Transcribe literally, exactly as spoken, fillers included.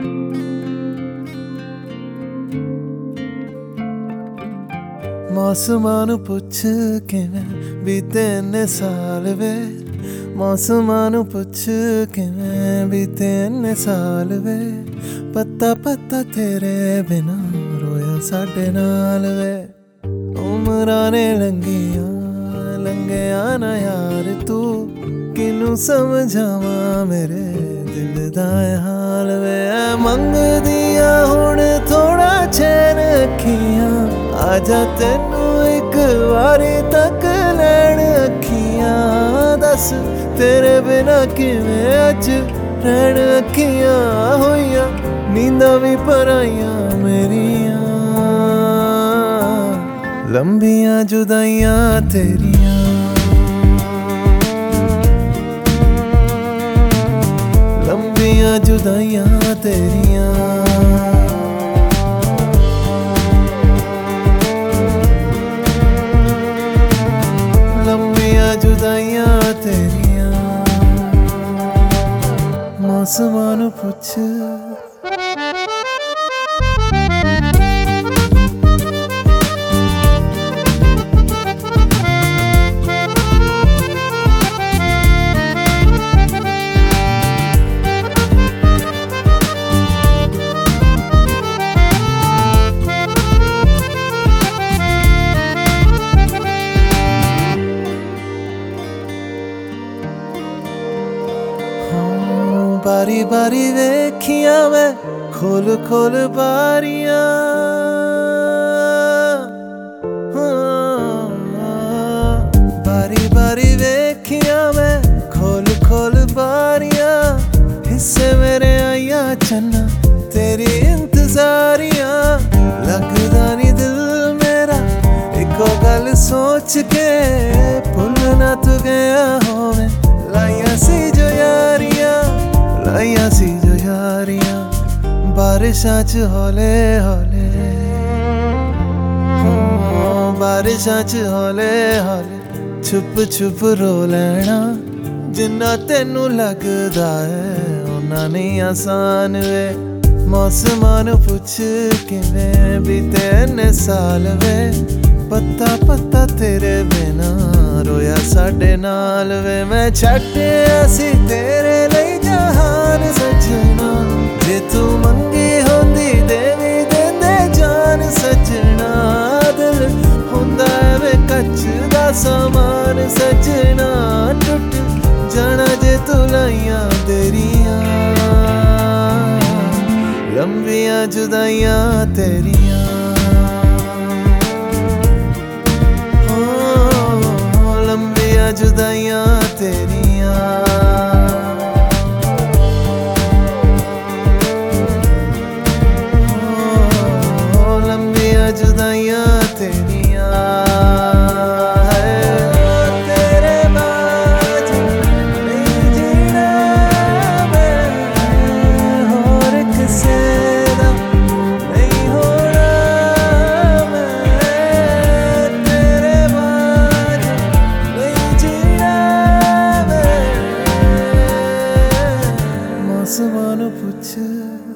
मौसमां नूं पुछ किवें बीते इन्ने साल वे, मौसमां नूं पुछ किवें बीते इन्ने साल वे, पत्ता पत्ता तेरे बिना रोया साडे नाल वे। उमरां ने लंघियां लंघिया ना यार तू, किनू समझावां मेरे दिल दा हाल वे। मंगदिया हुण थोड़ा चैन अखियां, आजा तेनू एक वारी तक लैण अखियां, दस तेरे बिना किवें अज रहण अखियां, होइयां नींदां भी पराइयां मेरियां, लंबियां जुदाइयां तेरियां। लंबियां जुदाइयां तेरियां, लंबियां जुदाइयां तेरियां। मौसमां नूं पुछ बारी बारी वेखियां मैं खोल खोल बारियां, बारी बारी वेखियां मैं खोल खोल बारियां, हिस्से मेरे आइया चन्ना तेरी इंतजारियां, लगदा नी दिल मेरा इको गल सोच के, भुल ना तू गया होवे लाइया सी जो यारियां, लाइया सी जो यारियां बारिशां च हौले हौले, बारिशां च हौले हौले छुप छुप रो लैना, जिन्ना तेनू लगदा है उन्ना नहीं आसान वे। मौसमां नूं पुछ किवें बीते इन्ने साल वे, पत्ता पत्ता तेरे बिना रोया साडे नाल वे। मैं छड्डिया सी तेरे लई जहान सजना, जे तू मंगी होंदी देवी देंदे जान सजना, दिल हुंदा वे कच्च दा समान सजना, टुट जाना जे तू लाइयां तेरियां, लंबियां जुदाइयां तेरियां। लंबियां जुदाइयां तेरियां, लंबियां जुदाइयां तेरियां। तेरे बाद नहीं जीना मैं, होर किसे दा नहीं होना मैं, तेरे बाद नहीं जीना मैं। मौसमां नूं पुछ